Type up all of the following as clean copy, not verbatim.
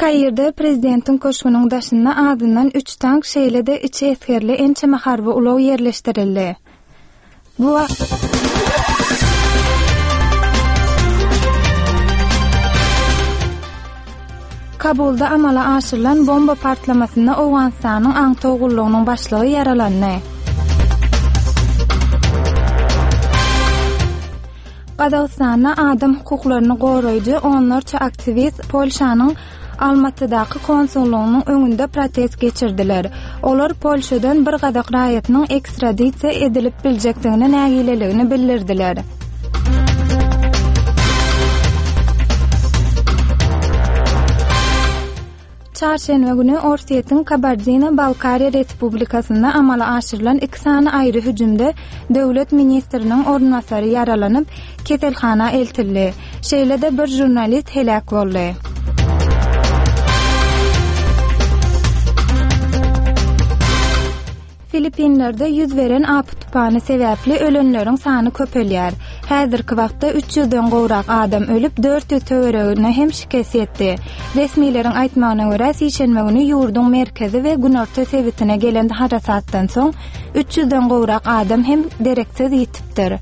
Kayrda prezidentin köşgünüň daşynda adından 3 tank şeýlede içi eskerli ençe maharby ulaw yerleşdirildi. Bu Kabulda amala aşyrylan bomba partlamasynda Awganistanyň Aňtogullugynyň başlygy yaralandy. Qazaqstanda adam hukuklaryny goraýjy onlarça aktivist Polşanyň Almatydaky konsullugynyň öňünde protest geçirdiler. Olar Polşadan bir Qazaq raýatynyň ekstradisiýa edilip biljekdigine nägileligini bildirdiler. Çarşenbe günü Orsiýetiň Kabardino-Balkariýa Respublikasynda amala aşyrylan 2 sany aýry hüjümde döwlet ministriniň ornasary yaralanyp keselhana eltildi. Şeýlede bir jurnalist helak boldy. Filipinlerde yüz veren apy tupany sebäpli ölenleriň sany köpelýär. Häzirki wagtda 300-den gowrak adam ölüp 400 töweregine hem şikayet etdi. Resmiýetiň aýtmagyna görä, şeýşenbe günü ýurdun merkezi we günorta sebitine gelen harasatdan soň 300-den gowrak adam hem dereksiz ýitipdir.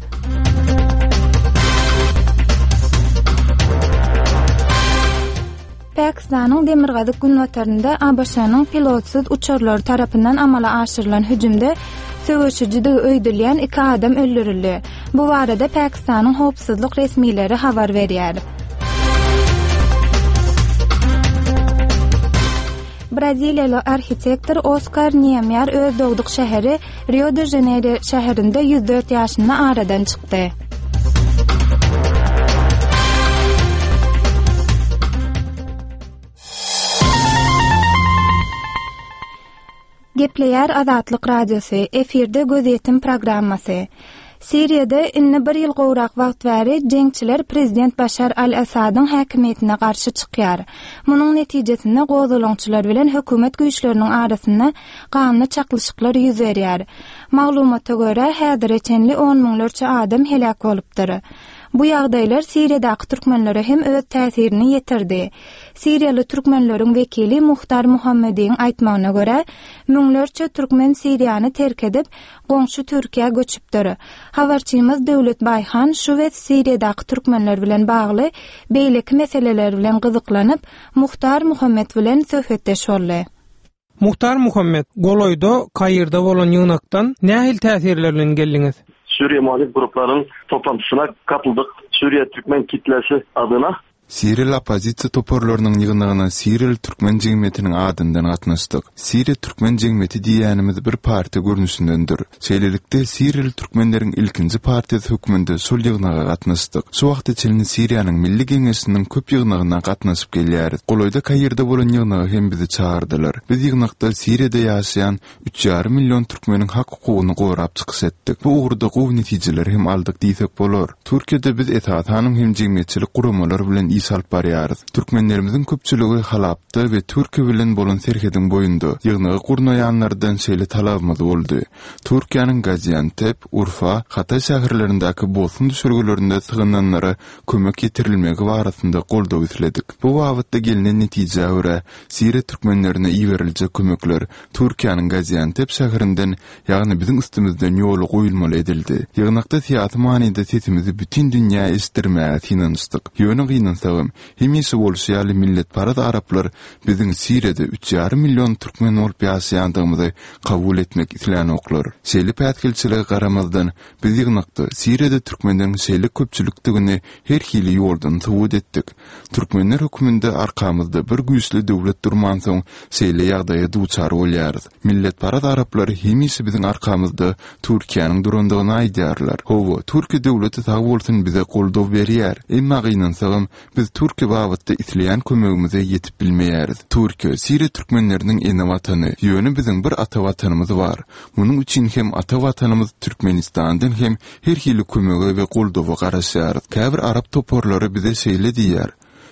Pakistanyň Demirgazyk günwatarynda ABŞ-nyň pilotsuz uçurlar tarapyndan amala aşyrylan hüjümde söwüşüjide öýdülýän 2 adam öldürildi. Bu barada Pakistanyň howpsuzlyk resmiýetleri habar berýär. Braziliýaly arxitektor Oscar Niemeyer öz dogduk şäheri Rio de Janeiro şäherinde 104 ýaşynda aradan çykdy. Gepleýär Azatlyk radiosu, efirde gözetim programmasy. Siriýada inne bir ýyl gowrak wagt bäri jeňçiler prezident Başar al-Asadyň häkimetine garşy çykýar. Munyň netijesinde gozulaňçylar bilen hökümet güýçleriniň arasynda ganyny çaklyşyklar ýüz berýär. Maglumata görä häzir eçenli 10 miňlerçe adam helak bolupdyr. Bu ýagdaýlar Siriýadaky türkmenlere hem öz täsirini ýetirdi. Siriýaly türkmenleriň wekili Muhtar Muhammediň aýtmagyna görä, miňlerçe türkmen Siriýany terk edip, goňşy Türkiýe göçüpdir. Habarçymyz Döwlet Baýhan şu we Siriýadaky türkmenler bilen bagly beýleki meseleler bilen gyzyklanyp, Muhtar Muhammed bilen söhbetdeş boldy. Muhtar Muhammed, Goloyda Kayrda bolan ýygnakdan nähil täsirler bilen geldiňiz? Suriye muhalif gruplarının toplantısına katıldık. Suriye Türkmen kitlesi adına. Siril opozisiya toporlarynyň ýygnagyna Siril Türkmen jemgyýetiniň adyndan gatnaşdyk. Siril Türkmen jemgyýeti diýänimiz bir partiýa görnüşindendir. Şeýlelikde Siril Türkmenleriň ilkinji partiýasy höküminde sol ýygnaga gatnaşdyk. Şu wagtda çelini Siriýanyň Milli Geňeşiniň köp ýygnagyna gatnaşyp gelýär. Goloyda Kayrda bolan ýygnaga hem bizi çağırdylar. Biz ýygnakda Siriýada ýaşaýan 3,5 million türkmeniň hak hukugyny gorap çykyş etdik. Bu ugrda gowy netijeler hem aldyk diýsek bolar. Türkiýede biz etat hanım hem jemgyýetçilik guramalary bilen salp barýarys. Türkmenlerimiziň köpçüligi halapdy we Türkiýe bilen bolan serhediň boýunda ýygnagy gurnaýanlardan şeýle talabymyz boldy. Türkiýanyň Gaziantep, Urfa, Hatay şäherlerindäki bosun düşürgelerinde sığınanlara kömek ýetirilmegi barasynda goldaw isledik. Bu wagtda gelinen netije görä Siriýa türkmenlerine iýerilýän kömekler Türkiýanyň Gaziantep şäherinden, ýagny biziň üstümizden ýoly goýulmaly edildi. Ýygnakda siýasy manyda sesimizi bütün dünýä eşitdirmäge inançdyk. Ýöne hemisi bolşýaly milletparat araplar biziň Siriýada 3,5 million türkmen bolup ýaşaýandygymyzy kabul etmek islenoklar. Şeýle pätkilçiligi garamazdan biz ýygnakda Siriýada türkmenleriň şeýle köpçülikdigini her hili ýoldan subut etdik. Türkmenler höküminde arkamızda bir güýçli döwlet durman soň şeýle ýagdaýa duçar bolýarys. Milletparat araplar hemisi biziň arkamızda Türkiýanyň durandygyny aýdýarlar. Howa Türkiýe döwleti sag bolsun bize goldaw berýär. Emma gynansagyň biz Türkiýe wagtda isleýän kömegimize ýetip bilmeýäris. Türkiýe Siriýa türkmenleriniň ene watany, ýöne biziň bir ata watanymyz bar. Munyň üçin hem ata watanymyz Türkmenistandan hem her hili kömege we goldawy garaşýar. Käbir arap toporlary bize şeýle diýär.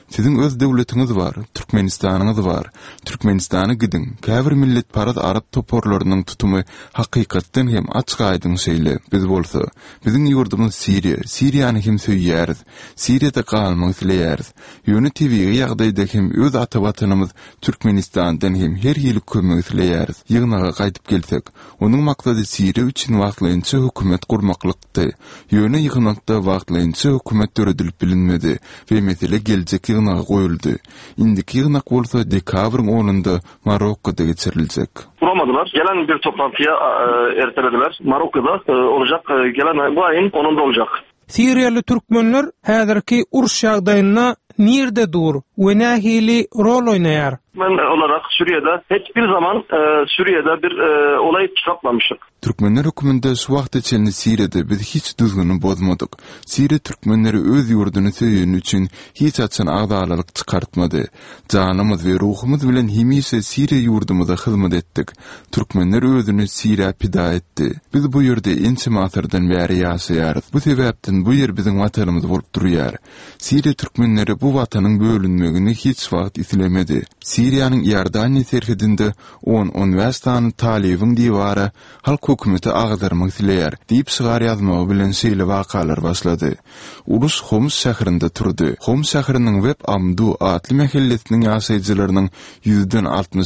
Sizin öz döwletiniz bar, Türkmenistanyňyz bar. Türkmenistana gidin. Käbir millet parad Arap toporlarynyň tutumy hakykatdan hem açyk aýdyn şeýle. Biz bolsa, biziň ýurdumyz Siriýa. Siriýany hem söýýärdi. Siriýada galmagy dileýärdi. Ýöne tebigy ýagdaýda hem öz ata-watanymyz Türkmenistandan hem her ýyly kömek dileýärdi. Ýygnaga gaýdyp gelsek, onuň maksady Siriýa üçin wagtlanýa hökümet gurmaklykdy. Ýöne ýygnakda wagtlanýa hökümet döredilip bilinmedi we mesele geljek ýygnaga goýuldy. Indiki ýygnak bolsa dekabryň 10-ynda Marokkoda geçiriljek. Kuramadılar. Gelen bir toplantıya ertelediler. Marokko'da olacak. Gelen bu ayın 10'unda olacak. Siriýaly türkmenler häzirki uruş ýagdaýyna nirde dur we nähili rol oýnaýar? Ben olarak Suriye'de hiçbir zaman Suriye'de bir olay çıkartmamıştık. Türkmenler hükümünde şu vaqt içinde Siriýede biz hiç düzgünü bozmadık. Siriýa türkmenleri öz ýurduny söýen üçin hiç açan agdalalyk çıkartmady. Janymyz we ruhumyz bilen hemişe Siriýa ýurdumyza hyzmat etdik. Türkmenler özüni Siriýa pida etdi. Biz bu ýerde ençe masyrdan bäri ýaşaýarys. Bu sebäpden bu ýer biziň watanymyz bolup durýar. Siriýa türkmenleri bu watanyň bölünmegini hiç wagt islemedi. Siriýanyň Ýerdaniýa serhedinde 10-15 sany talibiň diwara halk hökümeti agdarmak dileýär diýip sygar ýazmagy bilen şeýle wakalar başlady. Urus Homs şäherinde turdy. Homs şäheriniň web amdu atly mahallesiniň ýaşaýjylarynyň 100-den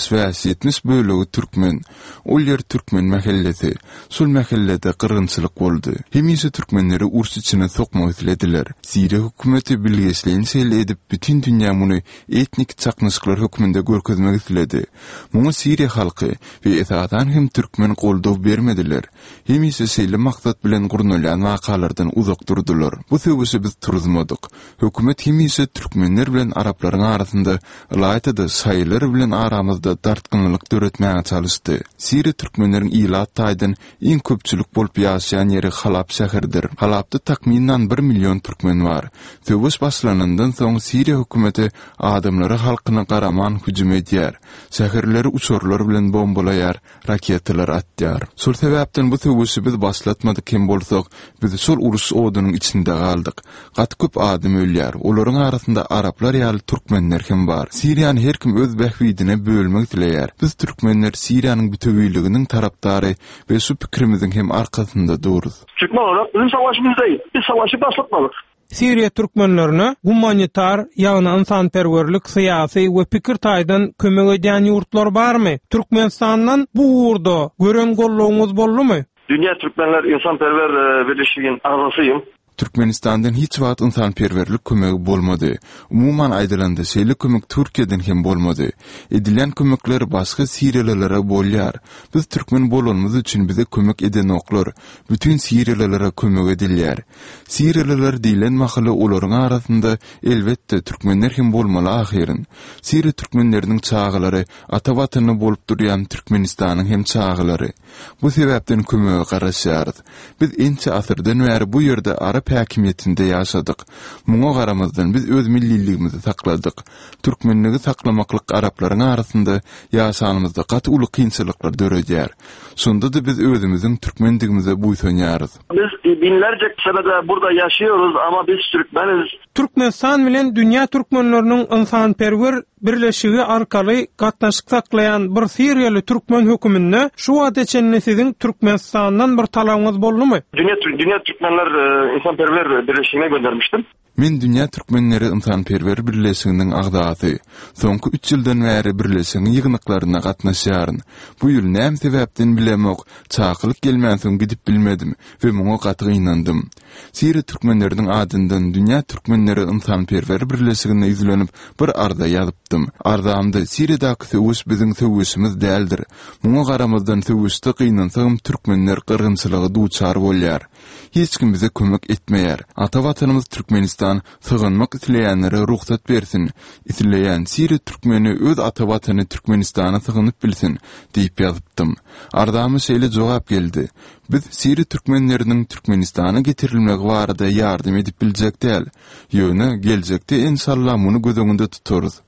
60-70 bölegi türkmen. Ol ýer türkmen mahallesi. Sul mahallede kırgınçylyk boldy. Hemişe türkmenleri urus içine sokmak dilediler. Siriýa hökümeti bilgislerini şeýle edip bütün dünýä muny etnik çaknysyklar hökümünde görkezmek diledi. Muňa Siriýa halky we esadan hem türkmen goldaw bermediler. Hemişe şeýle maksat bilen gurnulan wakalardan uzak durdular. Bu sebäpli biz turuzmadyk. Hökümet hemişe türkmenler bilen araplaryň arasynda ýaýtdy, saýlar bilen aramyzda dartgynlyk döretmäge çalışdy. Siriýa türkmenleriň ilat taýdan iň köpçülik bolup ýaşaýan ýeri Halap şäherdir. Halapda takminan 1 million türkmen bar. Söwüş başlanandan soň Siriýa hökümeti adamlary halkyna garaman hüjüm edýär. Şäherleri uçurlar bilen bombalaýar, raketler atýar. Şol sebäpden bu söwüşi biz başlatmadyk hem bolsak, biz şol uruş odunyň içinde galdyk. Gat köp adam ölýär. Olaryň arasynda araplar ýaly türkmenler hem bar. Siriýany her kim öz bähwidine bölmek dileýär. Biz türkmenler Siriýanyň bütünliginiň tarapdary we şu pikrimiziň hem arkasynda duruz. Türkmen olarak bizim savaşımızdayız. Biz savaşı başlatmadık. Siriýa türkmenlerine humanitar ýagny insanperwerlik, syýasy we pikir taýdan kömek edýän ýurtlar barmy? Türkmenistandan bu uğurda gören gollawyňyz boldymy? Dünya Türkmenler İnsanperver Birleşigiň agasyym. Türkmenistandan hiç wagt insanperwerlik kömegi bolmady. Umuman aýdylanda şeýle kömek Türkiýeden hem bolmady. Edilen kömekler başga Siriýalylere bolýar. Biz türkmen bolanmyz üçin bize kömek eden oklar bütün Siriýalylere kömek edilýär. Siriýalylar diýilen mahaly olaryň arasynda elbetde türkmenler hem bolmaly ahyryň. Siriýa türkmenleriniň çağılary ata watany bolup durýan Türkmenistanyň hem çağılary. Bu sebäpden kömege garaşýar. Biz ençe asyrdan bäri bu ýerde Arap häkimiýetinde ýaşadyk. Muňa garamazdan biz öz milliligimizi sakladyk. Türkmenligi saklamaklyk araplaryň arasynda ýaşanymyzda gaty uly kynçylyklar döredýär. Şonda-da biz özümiziň türkmenligimize buýsanýarys. Biz binlerce senede burada yaşıyoruz ama biz Türkmeniz. Türkmenistan bilen dünýä türkmenleriniň insanperwer birleşigi arkaly gatnaşyk saklayan bir Siriýaly türkmen höküminde şu wagt içinde siziň Türkmenistandan bir talabyňyz boldymy? Dünya Türkmenler İnsanperver Birleşigi'ne göndermiştim. Men Dünya Türkmenleri İnsanperwer Birleşiginiň agdasy. Soňky 3 ýyldan bäri birleşigiň ýygnaklaryna gatnaşýaryn. Bu ýyl näme sebäpden bilemok, çakylyk gelmänsoň gidip bilmedim we muňa gaty ynandym. Siriýa türkmenleriniň adyndan Dünya Türkmenleri İnsanperwer Birleşigine izlenip bir arda ýazypdym. Ardamda Siriýadaky söwüş biziň söwüşimiz däldir. Muňa garamazdan söwüşde gynansaň türkmenler gyrgynçylygy duçar bolýar. Hiç kim bize kömek etmeýär. Ata watanymyz Türkmenistan sığınmak isleýänlere ruhsat bersin. Isleýän Siriýa türkmeni öz ata watany Türkmenistana sığynyp bilsin diýip ýazypdym. Ardamy şeýle jogap geldi. Biz Siriýa türkmenleriniň Türkmenistana getirilmegi barada ýardym edip biljek däl. Ýöne geljekde inşallah muny göz öňünde tutarys.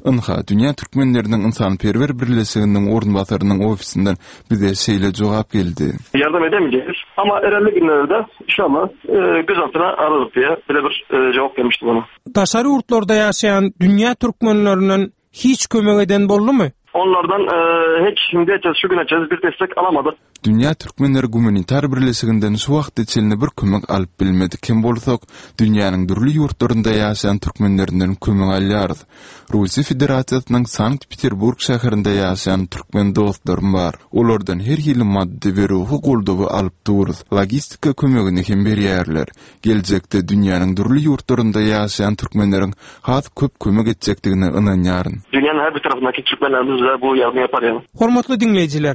Ynha Dünya Türkmenleriniň Insanperwer Birleşiginiň ornbasarynyň ofisinden bize şeýle jogap geldi. Yardım edemeyeceğiz ama erelli günlerde inşallah gözaltına alırız diye böyle bir cevap gelmişti bana. Daşary urtlarda ýaşaýan dünýä türkmenleriniň hiç kömek eden boldumy? Onlardan hiç şimdi şu güne bir destek alamadık. Dünya Türkmenleri Gumanitar Birleşiginden şu wagt içinde bir kömek alyp bilmedik. Kim bolsak, dünýäniň dürli ýurtlarynda ýaşaýan türkmenlerinden kömek alýarys. Russiýa Federatsiýasynyň Sankt-Peterburg şäherinde ýaşaýan türkmen dostlarym bar. Olardan her ýyly maddi we ruhy goldawy alyp durýar. Logistika kömegini hem berýärler. Geljekde dünýäniň dürli ýurtlarynda ýaşaýan türkmenleriň has köp kömek etjekdigine ynanýaryn. Dünýäniň her bir tarafındaki türkmenlerimiz de bu yardım yapar yani. Hormatly dinleyijiler.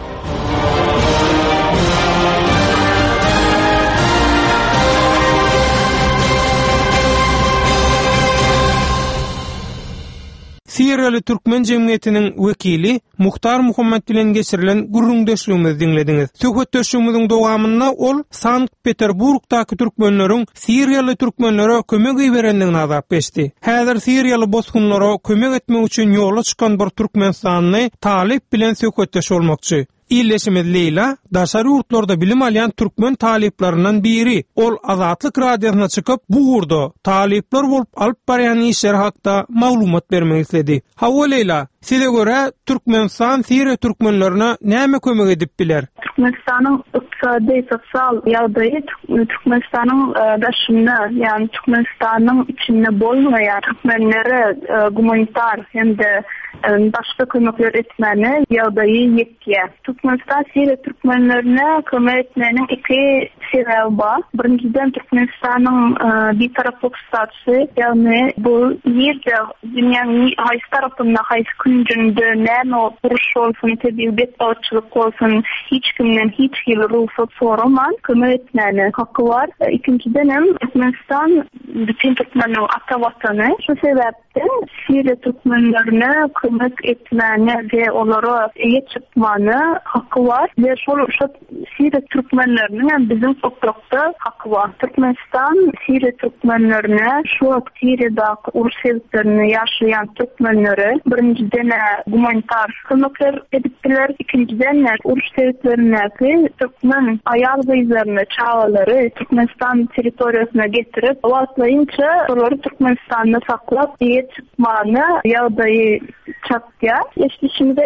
Siriýaly Türkmen jemgyýetiniň wekili Muhtar Muhammed bilen geçirilen gurrundeşligimizi dinlediňiz. Söhbetdeşigimiziň dowamynda ol Sankt-Peterburgdaky türkmenleriň Siriýaly türkmenlere kömek berendigini azap geçdi. Häzir Siriýaly bosgunlara kömek etmek üçin ýola çykan bir Türkmenistanyny talip bilen söhbetdeş bolmakçy. İlleşimiz Leyla, daşary urtlarda bilim alýan türkmen taliplerinden biri. Ol Azatlyk radiosyna çykyp bu urda talipler bolup alyp barýan işler hakda maglumat bermek istedi. Hawa Leyla, size göre Türkmenistan Siriýa türkmenlerine näme kömek edip biler? Türkmenistan'ın iqtisadi, sosyal ýagdaýy Türkmenistan'ın daşyna, yani Türkmenistan'ın içinde bolmaýan türkmenlere gumanitar hem de başka kömekler etmeni ýagdaýy ýetýär. Türkmenistan Siriýa türkmenlerine kömek etmeniň iki sebebi bar. Birinciden Türkmenistan'ın bir taraflyk statusy, yani bu ýerde dünýäniň haýsy tarapynda haýsy küncünde näme uruş bolsun, tebiat awçylyk bolsun, hiç kimden hiç ýyl ruhsat soraman kömek etmeni hakkı var. İkinciden hem Türkmenistan bütün Türkmenler ata watany. Şu sebepden Siriýa türkmenlerine kömek etmeni ve olara ýetişmany hakkı var. Ve şu Siriýa türkmenlerinin bizim toprakda hakkı var. Türkmenistan Siriýa türkmenlerine şu Siriýadaky uruş sebeplerini ýaşaýan türkmenlere birinciden gumanitar kömekler edipdiler. İkinciden uruş sebeplerindeki Türkmen ayal gyzlaryny, çağalary Türkmenistan territoriýasyna getirip, wagtlaýynça olary Türkmenistanda saklap ýetişmany ýagdaýy çapýar. Eşdişimde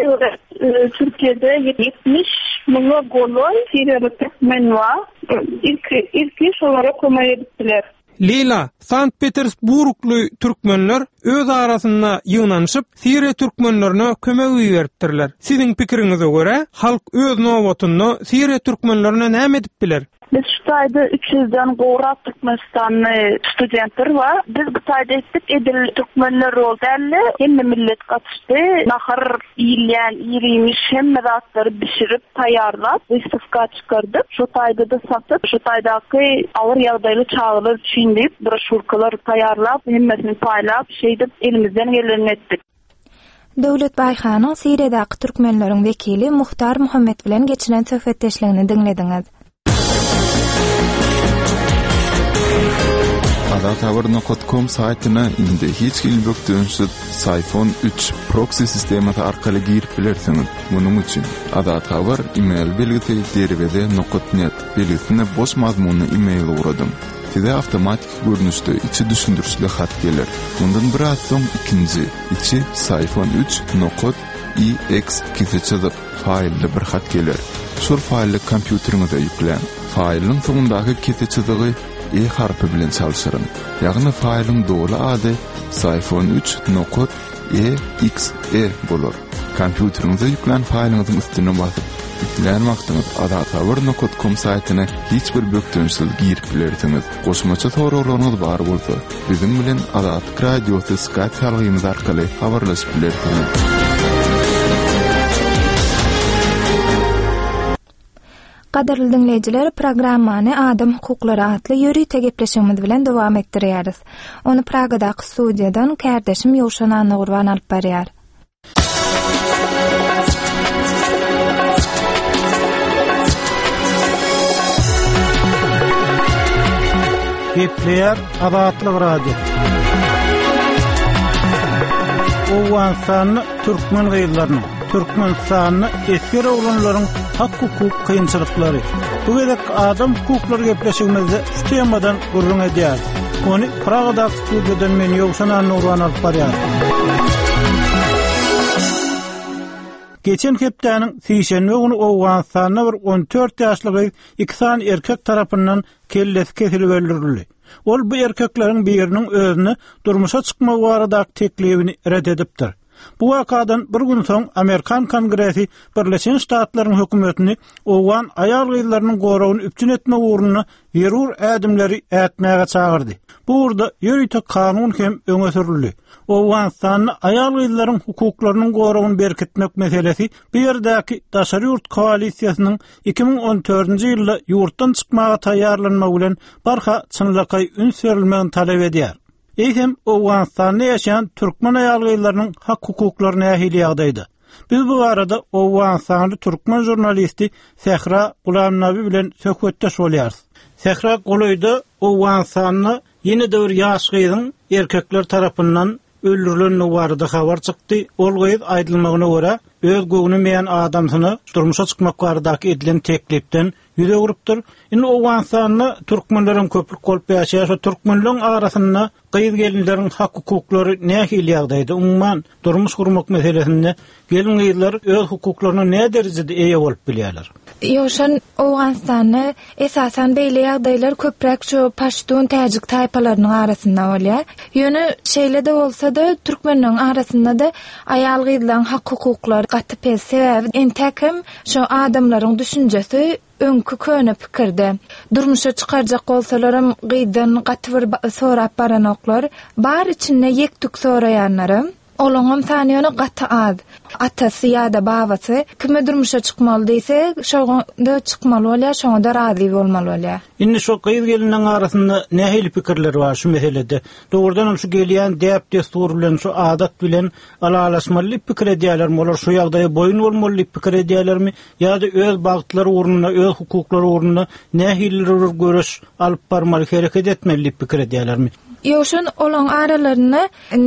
Türkiýede 70 miňe goloy Siriýaly türkmen var. İlk iş olarak kömek edipdiler. Leyla, Sankt-Petersburgly türkmenler öz arasynda ýygnanyşyp Siriýa türkmenlerine kömek beripdirler. Siziň pikiriňize göre halk öz nowatynda Siriýa türkmenlerine näme edip biler? Biz şu taýda 300'den gowrak Türkmenistanly studentler var. Biz bu taýda etdik edil türkmenler roldaly hemme millet gatışdy. Nahar ýylýän, ýerimiş hemme zatlary bişirip taýýarlap wystavka çykardyk. Şu taýda da satyp, şu taýdaky awır ýagdaýly çağlar üçin broşurkalar taýýarlap, hemmesini paýlap, şeýdip elimizden geleni etdik. Döwlet Baýhanyň Siriýadaky türkmenleriň wekili Muhtar Muhammed bilen geçiren söhbetdeşligini dinlediňiz. Adathabar.com saytyna indi hiç gilbökdönüşüp Sayfon 3 proxy sistemati arkaly girip bilersiňiz. Munuň üçin Adathabar email belgisi derwede.net belgisine boş mazmunly email uradym. Size avtomatik görnüşde içi düşündürüşli hat gelir. Bundan bir az soň ikinci içi Sayfon 3.ex kiseçizip failli bir hat gelir. Şol failli kompýuteriňize ýüklen. Failin soňundaky kiseçizigy harpy bilen çalışyryn. Ýagny faýlyň dogry ady Sayfon 3.exe bolar. Kompýuteriňize ýüklen faýlyňyzyň üstüne basyp ýüklen wagtyňyz adathabar.com saytyna hiç bir bökdönüşsiz girip bilersiňiz. Goşmaça soraglaryňyz bar bolsa, biziň bilen Adatlyk radiosy Skype salgymyz arkaly habarlaşyp bilersiňiz. Gaderli dinleyijiler, programmany Adam hukuklary atly ýöri tegepleşigimiz bilen dowam etdirýäris. Onu Pragadaky studiýadan kärdeşim Ýowşan Anagurban alyp berýär. Gepleýär Adatlyk radio. Owganistanyny türkmen gaýylaryny, Türkmenistanyny esker oglanlaryň hak hukuk kynçylyklary. Bu gedek adam hukuklary gepleşigimizde şu temadan gurrun edýär. Ony Pragadaky studiodan men Ýowşan Nurwan alyp barýar. Geçen hepdäniň sişenme onu Owganistanyna bir 14 ýaşly iki san erkek tarapyndan kellesi kesilip öldürildi. Ol bu erkekleriň biriniň özüni durmuşa çykma baradaky teklibini red edipdir. Bu wakadan bir gün soň Amerikan Kongresi Birleşen Ştatlaryň hökümetini Owgan aýal gyýlarynyň gorawyny üpçün etme uğruna zerur ädimleri ätmäge çagyrdy. Bu urda ýöýte kanun hem öňe sürildi. Owganistanyň aýal gyýlaryň hukuklarynyň gorawyny berkitmek meselesi bir ýerdäki daşary ýurt koalisiýasynyň 2014-nji ýylda ýurtdan çykmaga taýýarlanma bilen barha çynlykay ün serilmegini talap edýär. Eýsem Owganistanda ýaşaýan türkmen aýal gyýlarynyň hak hukuklaryna ähli ýagdaýda. Biz bu arada Owganistanly türkmen jurnalisti Sehra Gulamnaby bilen söhbetdeş bolýarys. Sehra Gulaýda Owganistanyny ýene de bir ýaş gyzyň erkekler tarapyndan öldürilenini barada habar çykdy. Ol gyz aýdylmagyna görä öz göwnümeýän adamsyny durmuşa çykmak baradaky edilen teklipden ýüze urupdyr. Indi Owganistanyny türkmenleriň köplük bolup ýaşaýar, türkmenleriň arasynda gyz gelinleriň hak hukuklary nähili ýagdaýda umman durmuş gurmak meselesinde gelin gyzlar öz hukuklaryny ne derejede eýe bolup bilýärler. Ýoşan Owganistanyny esasen beýle ýagdaýlar köprek şu paştun täjik taýpalarynyň arasynda bolýar. Ýöne şeýle de bolsa-da türkmenleriň arasynda da aýal gyzlaryň hak hukuklary gaty sebäbi entäkim şu adamlaryň düşünjesi öňkü köne pikirde. Durmuşa çykarjak bolsalarym gyzdan gaty bir sorap baranoklar, bar içinde ýekdük soraýanlarym olaňam sanyony gaty az. Atasy ýa-da babasy kime durmuşa çykmaly diýse, şoňda çykmaly bolýar, şoňda razy bolmaly bolýar. Indi şu gyz geliniň arasynda nähili pikirler bar şu meselede. Dogrudan şu gelýän däp destur bilen şu adat bilen alalaşmaly pikir edýärler, olar şu ýagdaýa boyun bolmaly pikir edýärlermi ýa-da öz bagtlary uğruna, öz hukuklary uğruna nähili görüş alyp barmaly, hereket etmeli pikir edýärlermi? Ýoşun olaň aralaryny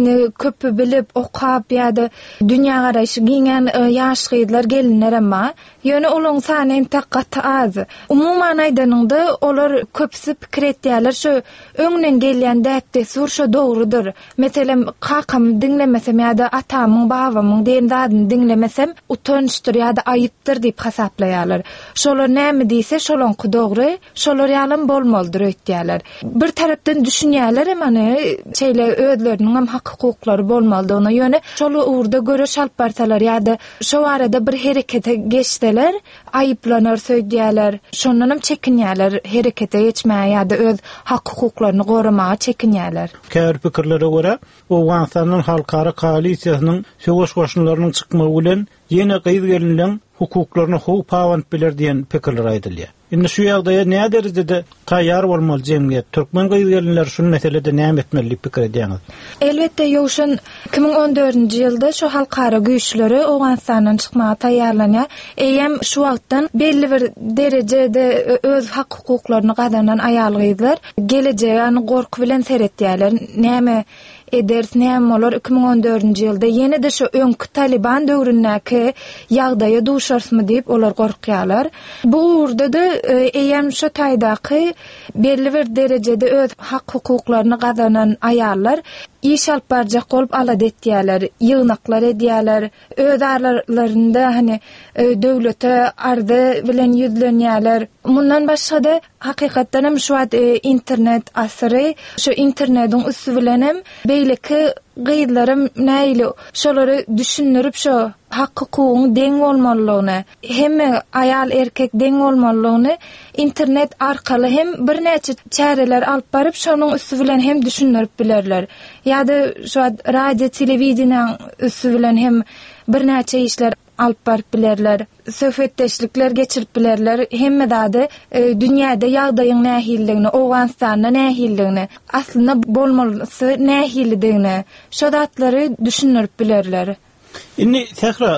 köpü bilip okap ýa-da dünýä garaşy giňen ýaş gyzlar gelinler ama ýöne olaň sany entek gaty az. Umumyň aýdanynda olar köpsi pikir etýärler şu öňden gelýän däpde sur şu dogrudur. Meselem kakam dinlemesem ýa-da atamyň babamyň diýen zadyny dinlemesem utançdyr ýa-da aýypdyr diýip hasaplaýarlar. Şolar näme diýse şolaňky dogry, şolar ýalym bolmalydyr öýtýärler. Bir tarapdan düşünýärler şeyle özlerinin hak hukuklary bolmaly ona ýöne şol uğurda görüş alyp barsalar ýa-da şu arada bir herekete geçseler aýyplanar söýdýärler, şondan çekinýärler herekete geçmäge ýa-da öz hak hukuklaryny goramaga çekinýärler. Käbir pikirlere görä Owganistanyň halkara koalisiýasynyň söwüş goşunlarynyň çykmagy bilen ýene gyz gelinleň hukuklaryny howp awant biler diýen pikirler aýdylýar. Indi şu ýagdaýa näme derejede taýýar bolmaly jemgyýet? Türkmen gyz gelinler şu meselede näme etmeli pikir edýäňiz? Elbetde ýoşun 2014-nji ýylda şu halkara güýçleri Owganistanyň çykmaga taýýarlanýar. Eýem şu wagtdan belli bir derejede öz hak hukuklaryny gadanan aýal gyzlar geleceğini gorku bilen seretýärler. Näme eders näme bolar 2014-nji ýylda ýene de şu öňkü Taliban döwründäki ýagdaýa duşarsmy diýip olar gorkýarlar. Bu urda da eýem şu taýdaky belli bir derejede öz hak hukuklaryny gadanan aýallar iş alyp barjak bolup alad etýärler, ýygnaklar edýärler, öz aralarynda hani döwlete ardy bilen ýüzlenýärler. Mundan başga da hakykatdan hem şu internet asyry, şu internetiň üstü bilen hem beýleki gyzlarym näýli şolary düşünürip şu hak hukugyň deň bolmalygyny, hemme aýal erkek deň bolmalygyny internet arkaly hem bir näçe çäreler alyp baryp şonuň üstü bilen hem düşünürip bilerler. Ýa-da şu radio, telewiziýanyň üstü bilen hem bir näçe işler alyp baryp bilerler. Söhbetdeşlikler geçirip bilerler. Hemme dady dünýäde ýagdaýyň nähilligini, Owganistanyň nähilligini, aslynda bolmalysy nähilligini, şo datlary düşünürip bilerler. Indi Sehra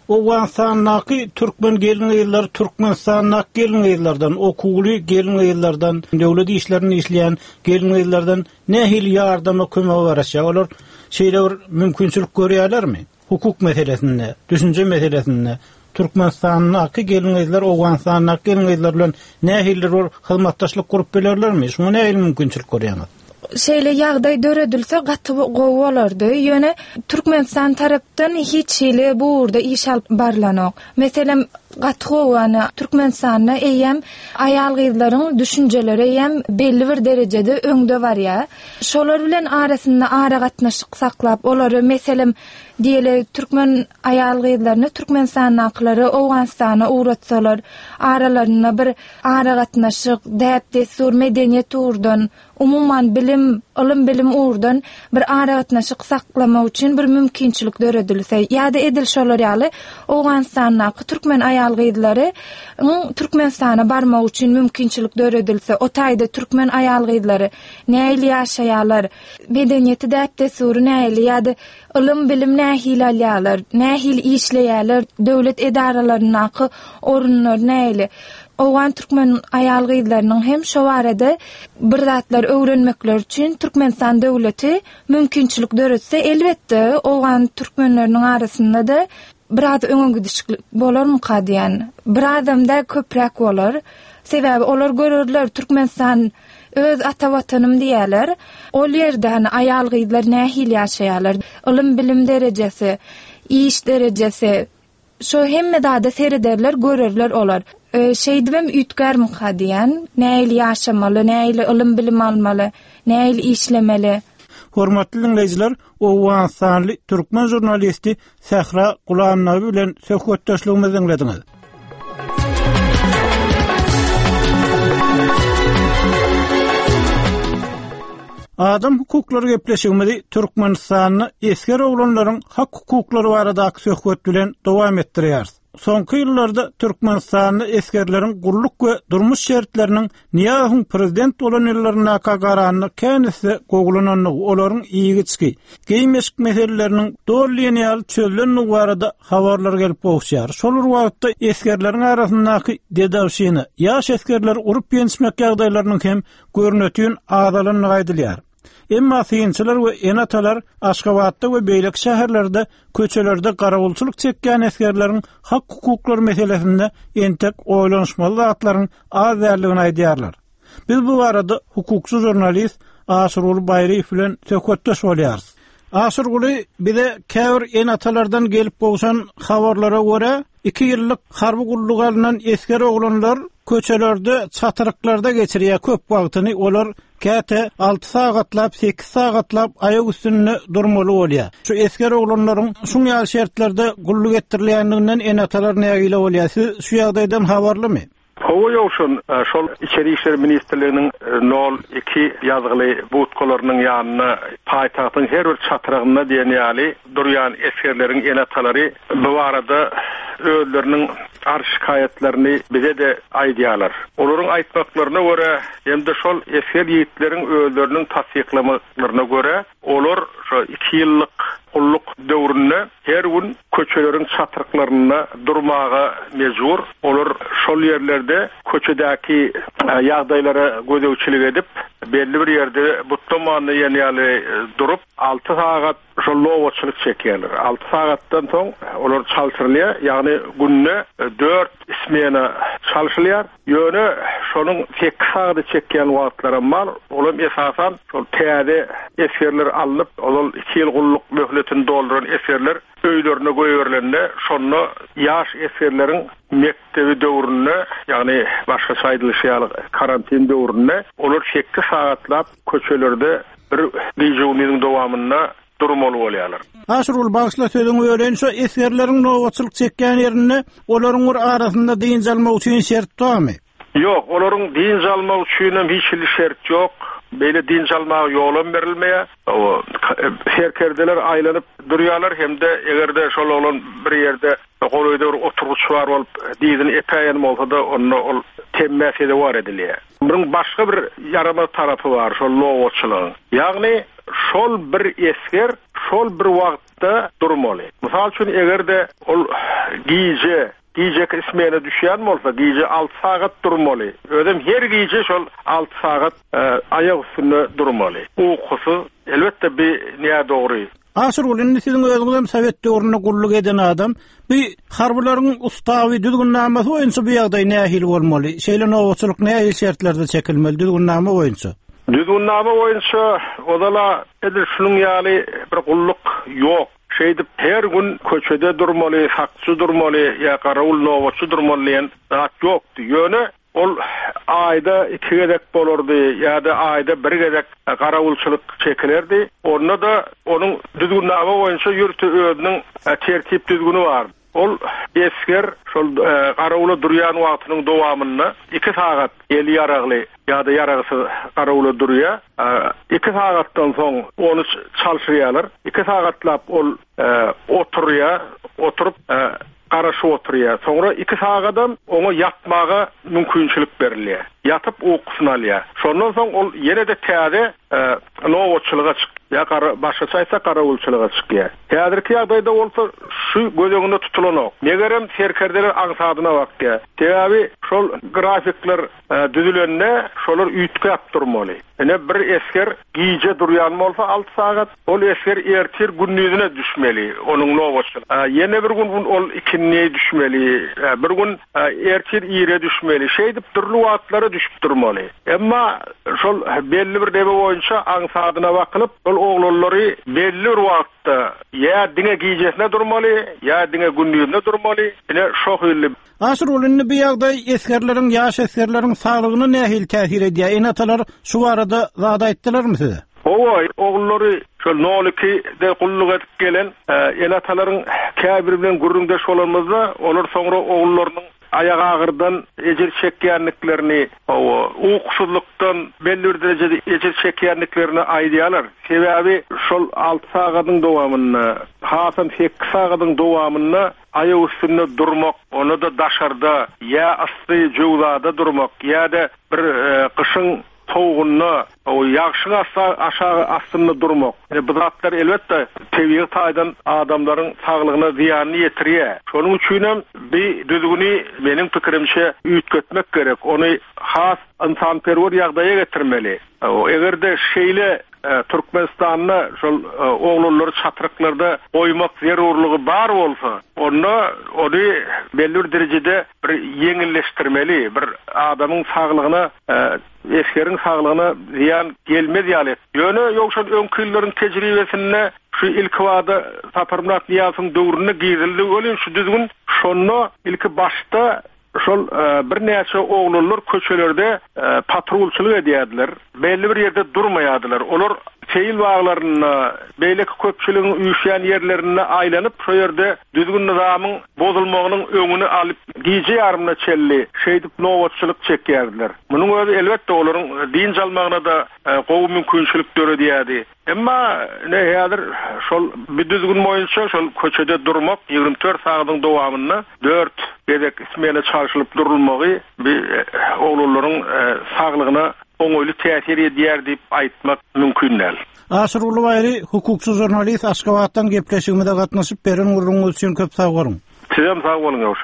Owganstannaki türkmen gelin ýyllar, Türkmenistannak gelin ýyllardan, okuly gelin ýyllardan, döwlet işlerini işleýän gelin ýyllardan nähil ýardama kömek beraşýar. Olar şeýle bir mümkinçilik görýärlermi? Hukuk meselesinde, düşünce meselesinde Türkmenistannak gelin ýyllar, Owganstannak gelin ýyllar bilen nähildir bir hyzmatdaşlyk gurup bilerlermi? Şuna nähil mümkinçilik görýärler? Şeýle ýagdaý döredilse gaty gowy bolardy. Ýöne Türkmenistan tarapdan hiç şeýle bu urda iş alyp barlanok. Meselem gaty gowany Türkmenistanda eýem aýal gyzlaryň düşünjeleri eýem belli bir derejede öňde barýa. Şolar bilen arasynda ara gatnaşyk saklap, olary meselem diýele türkmen aýal gyzlaryny Türkmenistannakylary Owganstana uğratsalar, aralaryna bir ara gatnaşyk, däp desur medeniýet urdan, umuman bilim, bilim urdan bir ara gatnaşyk saklama üçin bir mümkinçilik döredilse, ýa-da edilşolar ýaly Owganstannaky türkmen aýal gyzlary Türkmenistana barmak üçin mümkinçilik döredilse, o taýda türkmen aýal gyzlary näil ýaşaýarlar, medeniýeti däp desur näil ýa-da bilim nähil alýarlar, nähil işleýärler, döwlet edaralarynaky orunlar näil. Owan türkmen aýal gyzlarynyň hem şo barada bir zatlar öwrenmekler üçin Türkmenistan döwleti mümkinçilik döretse, elbetde owan türkmenleriniň arasynda da biraz öňe gidişlik bolarmy kadiýan? Birazamda köprek bolar. Sebäbi olar görürler Türkmenistan öz ata watanym diýerler. Ol ýerde aýal gyzlar nähil ýaşaýarlar. Bilim derejesi, iş derejesi şo hemme da serederler, görürler olar. Şeýdibem ütgärmi kadiýan? Näil ýaşamaly, näil bilim almaly, näil işlemeli? Hormatly dinleýijiler, Owganstanly türkmen jurnalisti Sahra Gulamawy bilen söhbetdeşligimizi dinlediňiz. Adam hukuklary gepleşigimizi Türkmenistanyň esker oglanlaryň hak hukuklary baradaky söhbet bilen dowam etdirýäris. Soňky ýyllarda Türkmenistanyň eskerleriň gulluk we durmuş şertleriniň niýahyň prezident bolan ýyllaryna garanyny kenesi gogulanyny, olaryň iýgitski, geýmeşik meseleleriniň dolýanyal çözülen barada habarlar gelip bolýar. Şolar wagtda eskerleriň arasyndaky dedawşyny, ýaş eskerler urup ýenişmek ýagdaýlarynyň hem görnetýän adalanyny aýdylýar. Emma fiýinçiler we enatalar Aşgabatda we beýlek şäherlerde köçelerde garagulçylyk çekýän eskerleriň hak hukuklary meselesinde entek oýlanşmaly zatlaryň az därligini aýdýarlar. Biz bu barada hukukçy jurnalist Aşyrul Bayriýew bilen söhbetdeş bolýarys. Aşyrul bize käbir enatalardan gelip bolşan habarlara görä 2 ýyllyk harby gulluk alynan esker oglanlar köçelerde, çatyryklarda geçirýär köp wagtyny. Olar käte 6 sagatlap, 8 sagatlap aýak üstünde durmaly bolýar. Şu esker oglanlaryň şuň ýaly şertlerde gulluk etdirilýändiginden enatalar nägile bolýar? Siz şu ýagdaýdan habarlymy? Hawa ýokşun şol İçeri işler ministrliginiň 02 ýazgyly butkalarynyň ýanyna paýtagtyň her bir çatyrygyna diýen ýaly durýan eskerleriň enatalary bu barada özleriniň şikaýetlerini bize de aýdýarlar. Olaryň aýtmaklaryna görä, hemde şol esker ýigitleriň özleriniň tasdiklamaklaryna görä, olar şu 2 ýyllyk gulluk döwründe her gün köçeleriň çatyryklaryna durmaga mejbur. Olar şol ýerlerde köçedäki ýagdaýlara gözegçilik edip, belli bir ýerde butlamany ýany durup 6 sagat şol lowatçylyk çekýärler. 6 sagatdan soň olar çalşyrylýar, ýagny günne 4 ismena çalşylýar. Ýöne şonuň 8 sagaty çekýän wagtlara mal, olam esasan şol täze eskerler alyp, olar 2 ýyl gulluk möhletini dolduran eskerler öýlerine goýberlende şonu ýaş eskerleriň mektebi döwründe, ýagny başga saýdylýar karantin döwründe olar 8 sagatlap köçelerde bir diýjuniň dowamyna durmaly bolýarlar. Aşyrul bagyşla sözüňi öýrenşe eskerleriň nowatçylyk çekýän ýerine olaryň arasynda diň jalmak üçin şert barmy? Ýok, olaryň diň jalmak üçin hiç bir şert ýok. Beýle diň jalmagy ýolun berilmeýär. O şerkerdeler aýlanyp durýarlar, hemde egerde şol olan bir ýerde goýda bir oturguç bar bolup diňini epäýän bolsa da onu ol temmäsede war edilýär. Bunyň başga bir yarama tarapy bar, şol lowatçylygyň. Ýagny şol bir esker şol bir wagtda durmaly. Mysal üçin egerde ol Gece ismene düşýän bolsa, gece 6 saat durmaly. Özüm her gece şol 6 saat ayak üstünde durmaly. Uykusy elbetde bir näme dogry. Aşır bolany siziň özüňizem Sowet döwründe gulluk eden adam, bir harbularyň ustawy düzgünnämesi boýunça bu ýagdaý nähil bolmaly? Şeýle nowaçylyk nähil şertlerde çekilmeli düzgünnäme boýunça? Düzgünnäme boýunça odala edir şunun ýaly bir gulluk ýok. Şeydip her gün köçede durmaly, hakçy durmaly, ýa garawul nowaçy durmaly zat ýokdy. Ýöne ol ayda 2 gedek bolardy, ýa-da ayda 1 gedek garawulçylyk çekilerdi. Onda da onuň düzgünnäme boýunça ýurty özüniň tertip düzgünü bar. Ol esker şol garawula durýan wagtynyň dowamyny 2 saat eli ýaragly ýa-da ýaragsy garawula durýar. 2 saatdan soň onu çalşyrýarlar. 2 saatlap ol oturup garaşy oturýar. Soňra 2 saatdan oňa ýatmaga mümkinçilik berilýär. Yatıp uykusyny alýar. Şondan soň ol ýene-de täze nowaçylyga çykýar. Başga çaýsa garawulçylyga çykýar. Häzirki ýagdaýda bolsa şu gözeňinde tutulanok. Negerem serkerdeler aňsadyna bakýar. Täbi şol grafikler düzülende şolar üýtge ýapdyrmaly. Ene bir esker gije durýan bolsa 6 saat, ol esker ertir günnüzüne düşmeli. Onuň nowaçylygy. Ýene bir gün ol ikinniye düşmeli. Bir gün ertir ýere düşmeli. Şeýdip türlü wagtlara düşüp durmaly. Emma şol belli bir debe boýunça aňsadyna bakyp, ol oglary belli bir wagtda ýa diňe gijesine durmaly, ýa diňe günnüzüne durmaly. Ene şohyly. Aşır bolany bu ýagdaý eskerleriň, ýaş eskerleriň saglygyna nähil täsir edýär? Enatalar şu barada zat aýtdylarmy size? Oy, oglary şol noliki de gulluk edip gelen enatalaryň käbir bilen gürrüňdeş bolanmazda, olar soňra oğullarynyň ayak ağırdan ecir çekýänliklerini, uykusuzlukdan belli bir derejede ecir çekýänliklerini aýdýarlar. Sebäbi şol 6 sagatyň dowamyny, hasam 8 sagatyň dowamyny ayak üstünde durmak, onu da daşarda ýa asty jowlada durmak, ýa-da bir kışın soğuğunna, o ýagşyň aşağı astynda durmak. Bu zatlar elbetde tebiği taýdan adamlaryň saglygyna ziýany ýetirýär. Şonuň üçin hem bir düzgüni meniň pikirimçe üýtgetmek gerek. Onu has insanperwer ýagdaýa getirmeli. Egerde şeýle Türkmenistanyna şol oglary çatyryklarda oýmak zerurlugy bar bolsa, onu belli bir derejede bir ýeňilleşdirmeli, bir adamyň saglygyna, eskeriň saglygyna ziýan gelmez ýaly. Ýöne ýoksa öňkülleriň tejribesine şu ilk wada Saparmat Niýasyň döwrüne girildi ölen şu düzgün şonu ilki başta şol bir näçe oğlanlar köçelerde patrolçylyk edýärdiler. Belli bir ýerde durmaýardylar. Olar feýil waglaryny, beýleki köpçüligiň üýşýän ýerlerini aýlanyp, şo ýerde düzgün nizamyň bozulmagynyň öňüni alyp, gije ýarymna çelli, şeýdip nowaçylyk çekýärdiler. Munyň özü elbetde olaryň din jalmagyna da gowy mümkinçilik döredýärdi. Emma häzir şol bir düzgün boýunça şol köçede durmak 24 sagatyň dowamyny 4 gedek ismene çarşylyp durulmagy bir oglalaryň saglygyna oňoýly täsir edýär diýip aýtmak mümkin däl. Aşyr Ulubaýry, hukukçy jurnalist Aşgabatdan gepleşigimizde gatnaşyp beren urunňyz üçin köp sag bolun. Sizem sag bolun ýa.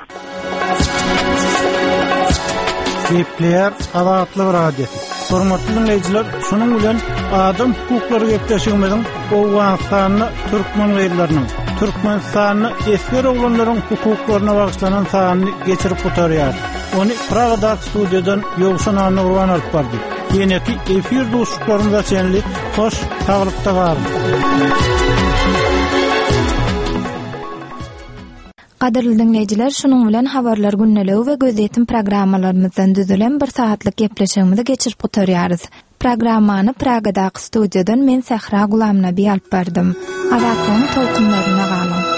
Gepler Azatly radio. Hormatly dinleýijiler, şunuň bilen adam hukuklary gepleşigimiziň Owganstanyny türkmen gaýlarynyň, Türkmenistanyny esker oglanlaryň hukuklaryna bagyşlanan sanyny geçirip oturýar. Onu Pragada studiýadan Ýogşan Nurwan alyp bardy. Ýene-ki efir dostluklarynda çenli hoş taglykda bardy. Qadirli dinleyijiler, şunuň bilen habarlar günnelegi we gözetim programmalarymyzdan düzülen bir saatlyk gepleşigimizi geçirip oturýarys. Programmany Pragada studiýadan men Sahra Gulamnaby alyp bardym. Azatlyň tolkunlaryna galan.